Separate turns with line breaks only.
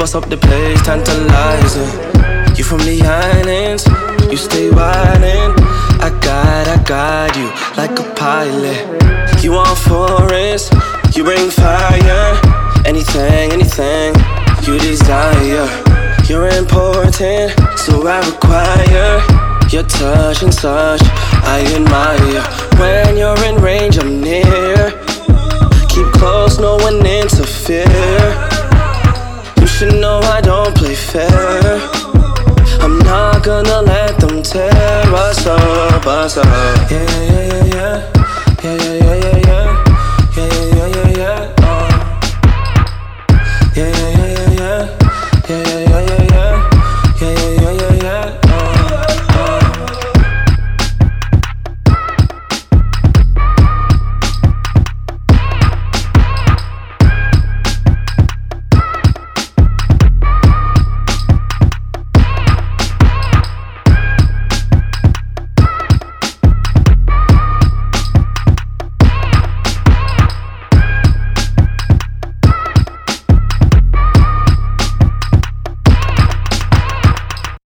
boss up the place, tantalizing. You from the islands, you stay wildin'. I got you like a pilot. You want forest, you bring fire. Anything you desire. You're important, so I require your touch and such. I admire when you're in range, I'm near. Keep close, no one interfere. You should know I don't play fair. I'm not gonna let them tear us up, Yeah, yeah, yeah, yeah. Yeah, yeah, yeah, yeah, yeah. Yeah, yeah, yeah, yeah, yeah. Yeah, yeah, yeah.